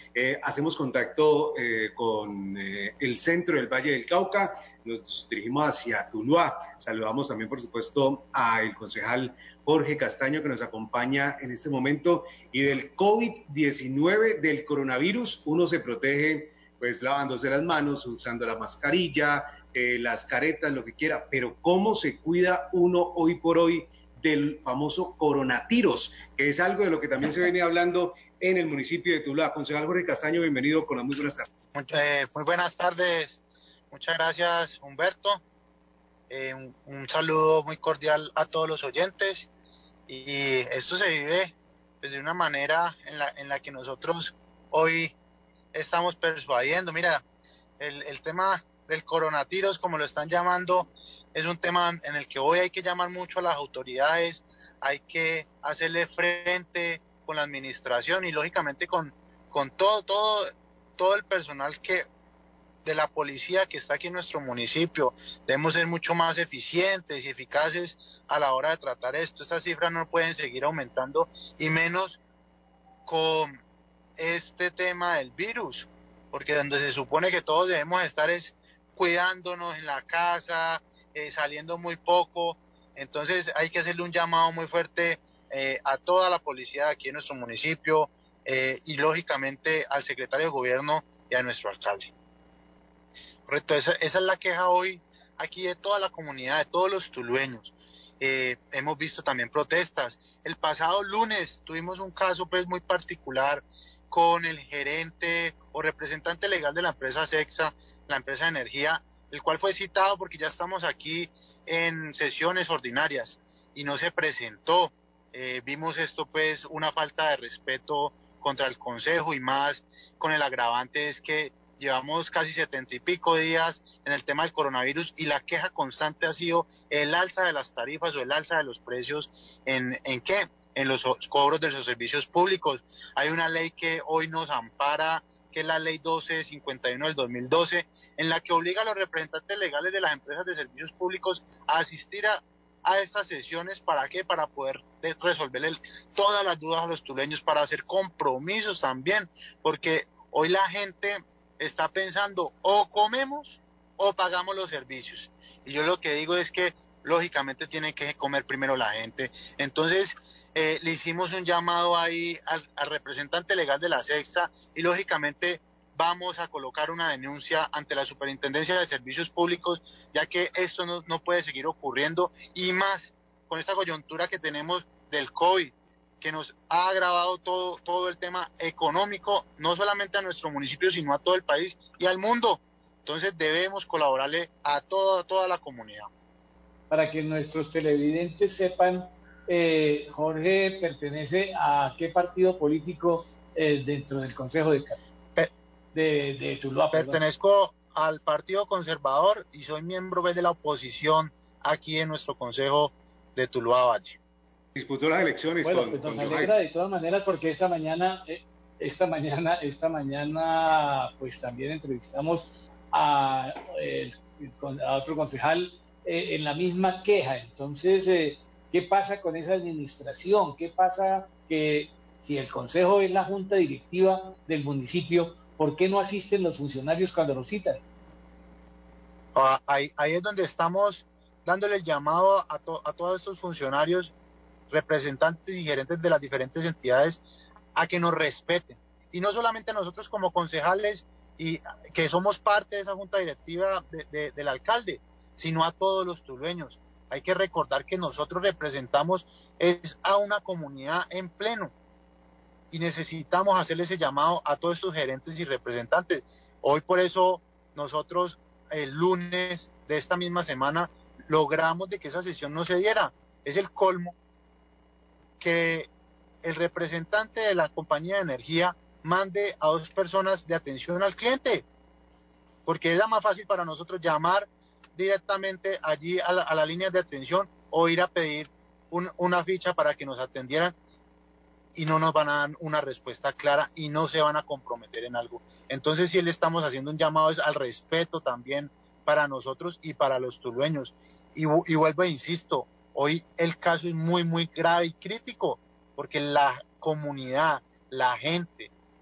Hacemos contacto con el centro del Valle del Cauca, nos dirigimos hacia Tuluá. Saludamos también, por supuesto, al concejal Jorge Castaño, que nos acompaña en este momento. Y del COVID-19, del coronavirus, uno se protege pues lavándose las manos, usando la mascarilla, las caretas, lo que quiera, pero ¿cómo se cuida uno hoy por hoy del famoso coronavirus? Que es algo de lo que también se viene hablando en el municipio de Tuluá. Concejal Jorge Castaño, bienvenido con las muy buenas tardes. Muy buenas tardes, muchas gracias Humberto, un saludo muy cordial a todos los oyentes, y esto se vive pues, de una manera en la que nosotros hoy estamos persuadiendo. Mira, el tema del coronavirus, como lo están llamando, es un tema en el que hoy hay que llamar mucho a las autoridades, hay que hacerle frente con la administración y lógicamente con todo el personal de la policía que está aquí en nuestro municipio. Debemos ser mucho más eficientes y eficaces a la hora de tratar esto. Estas cifras no pueden seguir aumentando, y menos con este tema del virus, porque donde se supone que todos debemos estar es cuidándonos en la casa, saliendo muy poco. Entonces hay que hacerle un llamado muy fuerte a toda la policía de aquí en nuestro municipio, y lógicamente al secretario de gobierno y a nuestro alcalde. Correcto, esa es la queja hoy aquí de toda la comunidad, de todos los tulueños. Hemos visto también protestas. El pasado lunes tuvimos un caso pues muy particular con el gerente o representante legal de la empresa SEXA, la empresa de energía, el cual fue citado porque ya estamos aquí en sesiones ordinarias y no se presentó. Vimos esto pues una falta de respeto contra el consejo, y más con el agravante es que llevamos casi 70 y pico días en el tema del coronavirus, y la queja constante ha sido el alza de las tarifas o el alza de los precios en ¿qué? En los cobros de los servicios públicos. Hay una ley que hoy nos ampara, que es la ley 1251 del 2012, en la que obliga a los representantes legales de las empresas de servicios públicos a asistir a estas sesiones. ¿Para qué? Para poder resolver todas las dudas a los tuleños, para hacer compromisos también, porque hoy la gente está pensando o comemos o pagamos los servicios. Y yo lo que digo es que lógicamente tiene que comer primero la gente. Entonces le hicimos un llamado ahí al representante legal de la SEXA, y lógicamente vamos a colocar una denuncia ante la Superintendencia de Servicios Públicos, ya que esto no puede seguir ocurriendo, y más con esta coyuntura que tenemos del COVID, que nos ha agravado todo el tema económico, no solamente a nuestro municipio, sino a todo el país y al mundo. Entonces debemos colaborarle a toda la comunidad. Para que nuestros televidentes sepan, Jorge pertenece a qué partido político dentro del Consejo de Tuluá. Pertenezco al Partido Conservador y soy miembro de la oposición aquí en nuestro Consejo de Tuluá Valle. Disputó las elecciones. Bueno, pues nos alegra de todas maneras, porque esta mañana, pues también entrevistamos a otro concejal en la misma queja. Entonces, ¿qué pasa con esa administración? ¿Qué pasa que si el consejo es la junta directiva del municipio, por qué no asisten los funcionarios cuando los citan? Ahí es donde estamos dándole el llamado a todos estos funcionarios, representantes y gerentes de las diferentes entidades, a que nos respeten. Y no solamente nosotros como concejales, y que somos parte de esa junta directiva del alcalde, sino a todos los tulueños. Hay que recordar que nosotros representamos es a una comunidad en pleno, y necesitamos hacerle ese llamado a todos estos gerentes y representantes. Hoy por eso nosotros el lunes de esta misma semana logramos de que esa sesión no se diera. Es el colmo que el representante de la compañía de energía mande a 2 personas de atención al cliente, porque era más fácil para nosotros llamar directamente allí a la línea de atención o ir a pedir una ficha para que nos atendieran, y no nos van a dar una respuesta clara y no se van a comprometer en algo. Entonces sí le estamos haciendo un llamado al respeto también para nosotros y para los tulueños. Y vuelvo e insisto, hoy el caso es muy grave y crítico, porque la comunidad, la gente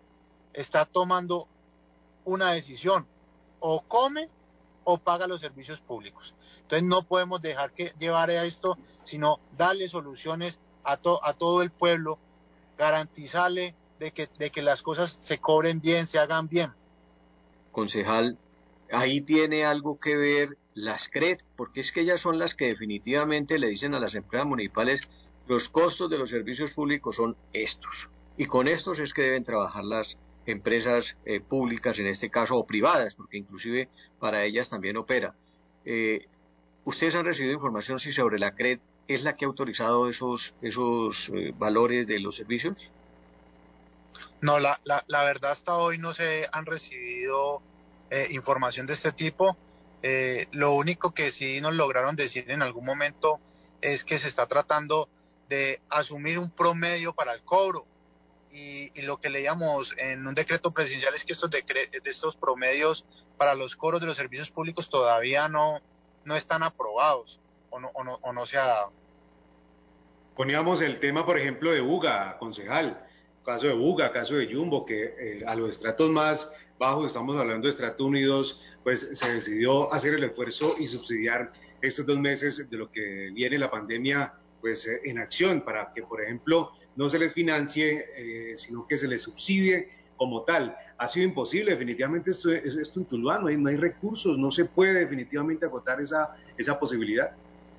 está tomando una decisión: o come o paga los servicios públicos. Entonces no podemos dejar que llevar a esto, sino darle soluciones a todo el pueblo, garantizarle de que las cosas se cobren bien, se hagan bien. Concejal, ahí tiene algo que ver las CRED, porque es que ellas son las que definitivamente le dicen a las empresas municipales: los costos de los servicios públicos son estos, y con estos es que deben trabajar las empresas públicas en este caso, o privadas, porque inclusive para ellas también opera. ¿Ustedes han recibido información si sobre la CRED es la que ha autorizado esos valores de los servicios? No, la verdad hasta hoy no se han recibido información de este tipo. Lo único que sí nos lograron decir en algún momento es que se está tratando de asumir un promedio para el cobro, y lo que leíamos en un decreto presidencial es que estos promedios para los cobros de los servicios públicos todavía no están aprobados, o no se ha dado. Poníamos el tema, por ejemplo, de Buga, concejal, caso de Buga, caso de Jumbo, que a los estratos más bajos, estamos hablando de estrato 1 y 2, pues se decidió hacer el esfuerzo y subsidiar estos 2 meses de lo que viene la pandemia, pues en acción, para que, por ejemplo, no se les financie, sino que se les subsidie como tal. Ha sido imposible, definitivamente esto en Tuluá, no hay recursos, no se puede definitivamente agotar esa posibilidad.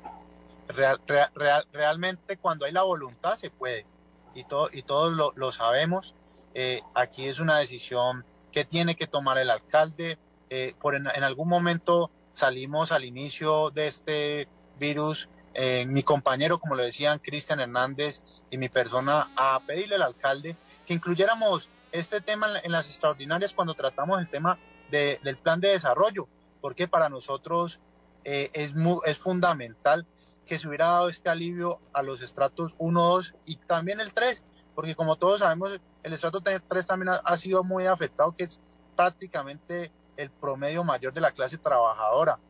Realmente cuando hay la voluntad se puede, y todos lo sabemos. Aquí es una decisión que tiene que tomar el alcalde. En algún momento salimos al inicio de este virus, mi compañero, como le decían, Cristian Hernández, y mi persona, a pedirle al alcalde que incluyéramos este tema en las extraordinarias cuando tratamos el tema del plan de desarrollo, porque para nosotros es fundamental que se hubiera dado este alivio a los estratos 1, 2 y también el 3, porque como todos sabemos, el estrato 3 también ha sido muy afectado, que es prácticamente el promedio mayor de la clase trabajadora.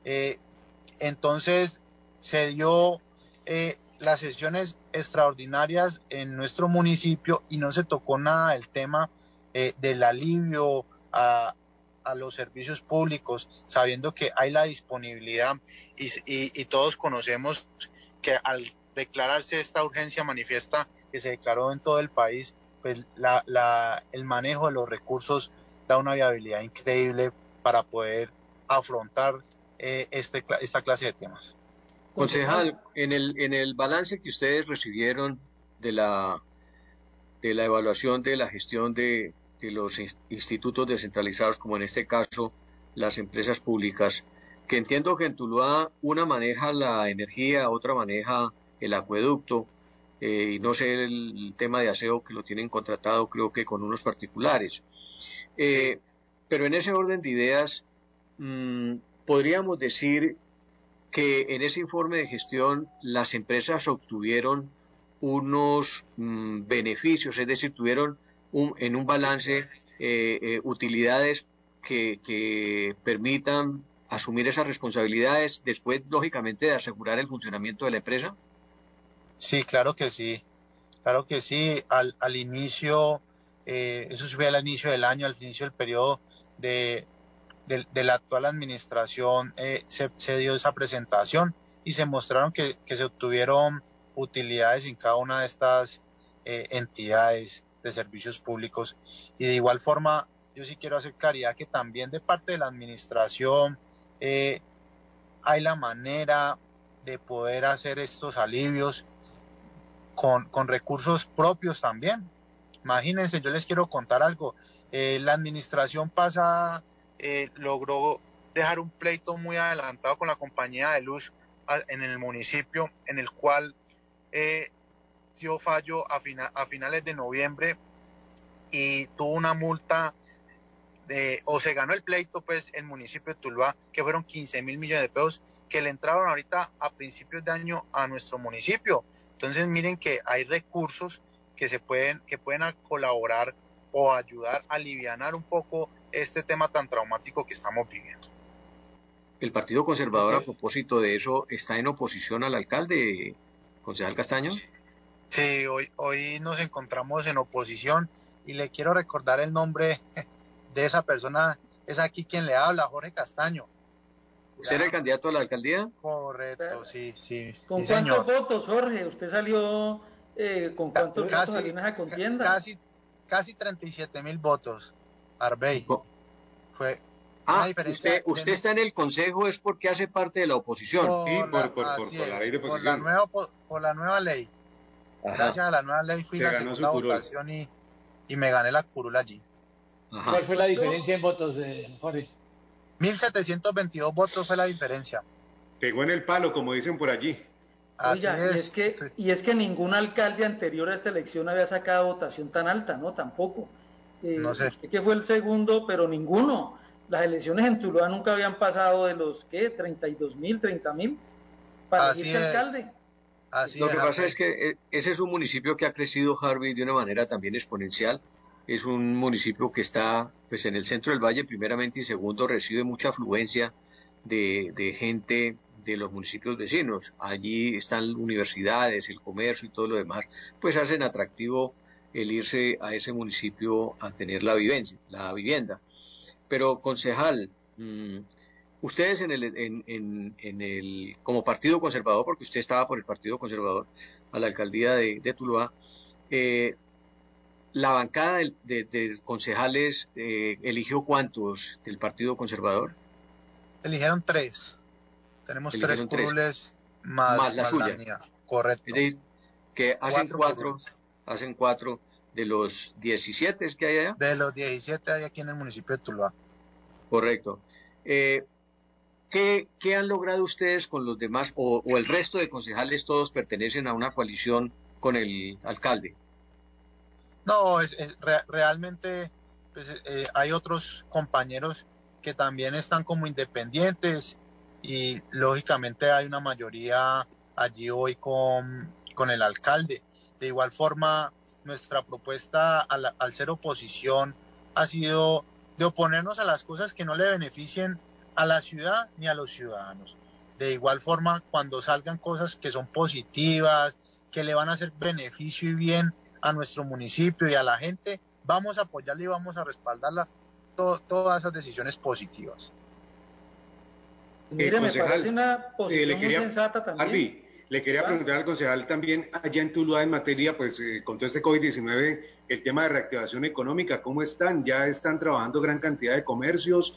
Entonces se dio las sesiones extraordinarias en nuestro municipio y no se tocó nada del tema del alivio a los servicios públicos, sabiendo que hay la disponibilidad, y todos conocemos que al declararse esta urgencia manifiesta que se declaró en todo el país, pues el manejo de los recursos da una viabilidad increíble para poder afrontar esta clase de temas. Concejal, en el balance que ustedes recibieron de la evaluación de la gestión de los institutos descentralizados, como en este caso las empresas públicas, que entiendo que en Tuluá una maneja la energía, otra maneja el acueducto, y no sé el tema de aseo que lo tienen contratado creo que con unos particulares. Sí. Pero en ese orden de ideas, podríamos decir que en ese informe de gestión las empresas obtuvieron unos beneficios, es decir, tuvieron en un balance utilidades que permitan asumir esas responsabilidades después, lógicamente, de asegurar el funcionamiento de la empresa. Sí, claro que sí. Claro que sí, al inicio, eso fue al inicio del año, al inicio del periodo de la actual administración, se dio esa presentación y se mostraron que se obtuvieron utilidades en cada una de estas entidades de servicios públicos. Y de igual forma, yo sí quiero hacer claridad que también de parte de la administración hay la manera de poder hacer estos alivios con recursos propios también. Imagínense, yo les quiero contar algo. La administración pasada logró dejar un pleito muy adelantado con la compañía de luz en el municipio, en el cual dio fallo a finales de noviembre, y tuvo una multa o se ganó el pleito, pues, el municipio de Tuluá, que fueron 15.000 millones de pesos que le entraron ahorita a principios de año a nuestro municipio. Entonces miren que hay recursos que pueden colaborar o ayudar a alivianar un poco este tema tan traumático que estamos viviendo. El Partido Conservador, a propósito de eso, está en oposición al alcalde, concejal Castaño. Sí, hoy nos encontramos en oposición, y le quiero recordar el nombre de esa persona, es aquí quien le habla, Jorge Castaño. ¿Usted era el candidato a la alcaldía? Correcto, sí, sí. ¿Con sí, cuántos señor. votos, Jorge? ¿Usted salió con cuántos votos salió en esa contienda? Casi 37.000 votos, Arbey. Fue una diferencia. Usted está en el consejo es porque hace parte de la oposición. Sí, Así por la ley es, de oposición. por la nueva ley. Ajá. Gracias a la nueva ley fui Se la ganó segunda su curul. votación y me gané la curul allí. Ajá. ¿Cuál fue la diferencia en votos, Jorge? 1.722 votos fue la diferencia. Pegó en el palo, como dicen por allí. Así Oiga, es. y es que ningún alcalde anterior a esta elección había sacado votación tan alta, ¿no? Tampoco. No sé. Usted que fue el segundo, pero ninguno. Las elecciones en Tuluá nunca habían pasado de los, ¿qué? 32.000, 30.000 para Así elegirse es. alcalde. Así Lo es, que pasa Arbey. es que ese es un municipio que ha crecido, Harvey, de una manera también exponencial. Es un municipio que está pues en el centro del valle, primeramente, y segundo, recibe mucha afluencia de gente de los municipios vecinos. Allí están universidades, el comercio y todo lo demás, pues hacen atractivo el irse a ese municipio a tener la vivienda. Pero, concejal, ustedes como Partido Conservador, porque usted estaba por el Partido Conservador a la alcaldía de Tuluá, la bancada de concejales eligió ¿cuántos del Partido Conservador? Eligieron 3. Tenemos 3 Eligieron 3, curules más más la la suya. mía. Es Correcto. decir, que 4 curules. hacen cuatro de los 17 que hay allá. De los 17 hay aquí en el municipio de Tuluá. Correcto. ¿Qué han logrado ustedes con los demás o el resto de concejales todos pertenecen a una coalición con el alcalde? No, realmente pues, hay otros compañeros que también están como independientes y lógicamente hay una mayoría allí hoy con el alcalde. De igual forma, nuestra propuesta al ser oposición ha sido de oponernos a las cosas que no le beneficien a la ciudad ni a los ciudadanos. De igual forma, cuando salgan cosas que son positivas, que le van a hacer beneficio y bien a nuestro municipio y a la gente, vamos a apoyarla y vamos a respaldarla todas esas decisiones positivas. Mire, me Concejal, parece una posición muy sensata también. Harvey, le quería preguntar al concejal también allá en Tuluá en materia, pues con todo este COVID-19, el tema de reactivación económica, ¿cómo están? ¿Ya están trabajando gran cantidad de comercios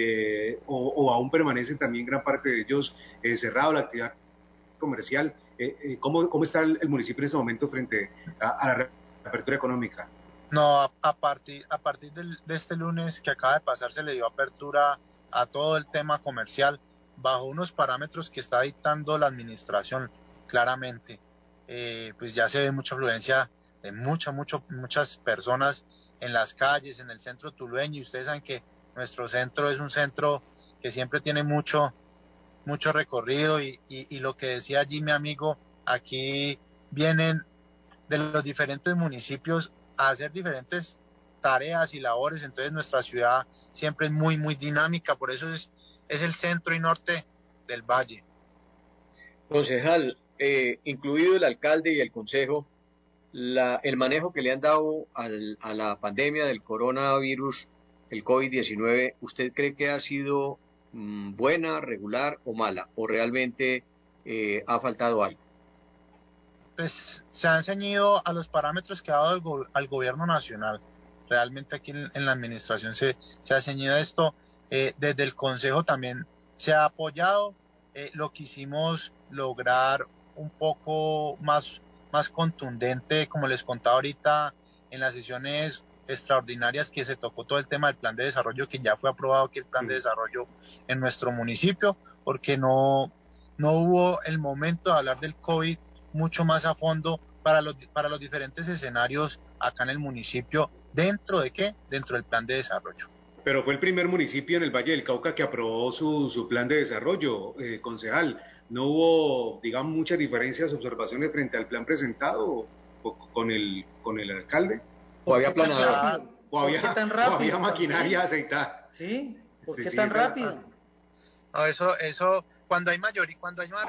o aún permanecen también gran parte de ellos cerrado la actividad comercial? ¿Cómo está el municipio en este momento frente a la reapertura económica? No, a partir de este lunes que acaba de pasar se le dio apertura a todo el tema comercial bajo unos parámetros que está dictando la administración claramente. Pues ya se ve mucha afluencia de muchas personas en las calles, en el centro tulueño, y ustedes saben que nuestro centro es un centro que siempre tiene mucho recorrido y lo que decía allí mi amigo, aquí vienen de los diferentes municipios a hacer diferentes tareas y labores, entonces nuestra ciudad siempre es muy dinámica, por eso es el centro y norte del valle. Concejal, incluido el alcalde y el consejo, el manejo que le han dado a la pandemia del coronavirus, el COVID-19, ¿usted cree que ha sido buena, regular o mala? ¿O realmente ha faltado algo? Pues se han ceñido a los parámetros que ha dado al gobierno nacional. Realmente aquí en la administración se ha ceñido a esto. Desde el consejo también se ha apoyado. Lo quisimos lograr un poco más contundente, como les contaba ahorita, en las sesiones extraordinarias que se tocó todo el tema del plan de desarrollo, que ya fue aprobado aquí el plan de desarrollo en nuestro municipio, porque no hubo el momento de hablar del COVID mucho más a fondo para los diferentes escenarios acá en el municipio. ¿Dentro de qué? Dentro del plan de desarrollo. Pero fue el primer municipio en el Valle del Cauca que aprobó su plan de desarrollo, concejal. ¿No hubo, digamos, muchas diferencias, observaciones frente al plan presentado con el alcalde? ¿O había planador? ¿Por qué tan rápido? O había maquinaria también? aceitada. Sí, ¿por qué Sí, tan rápido? No, eso, cuando hay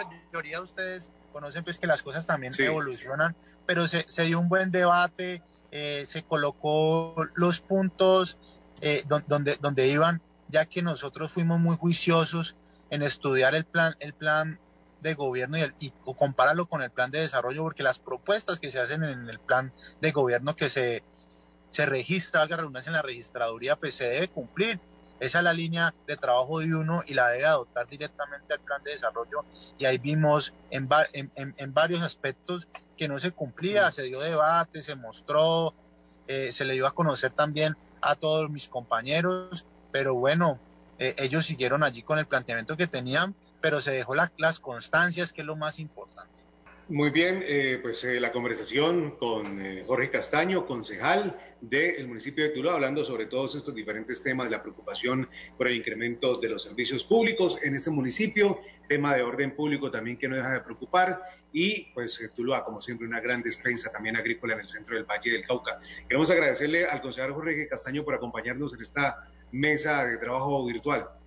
mayoría ustedes conocen pues que las cosas también Sí. evolucionan, pero se dio un buen debate, se colocó los puntos donde iban, ya que nosotros fuimos muy juiciosos en estudiar el plan de gobierno y compararlo con el plan de desarrollo, porque las propuestas que se hacen en el plan de gobierno que se registra, valga la redundancia, en la registraduría, pues se debe cumplir. Esa es la línea de trabajo de uno y la debe adoptar directamente al plan de desarrollo, y ahí vimos en varios aspectos que no se cumplía, se dio debate, se mostró, se le dio a conocer también a todos mis compañeros, pero bueno, ellos siguieron allí con el planteamiento que tenían, pero se dejó las constancias, que es lo más importante. Muy bien, pues la conversación con Jorge Castaño, concejal del municipio de Tuluá, hablando sobre todos estos diferentes temas, la preocupación por el incremento de los servicios públicos en este municipio, tema de orden público también que no deja de preocupar, y pues Tuluá, como siempre, una gran despensa también agrícola en el centro del Valle del Cauca. Queremos agradecerle al concejal Jorge Castaño por acompañarnos en esta mesa de trabajo virtual.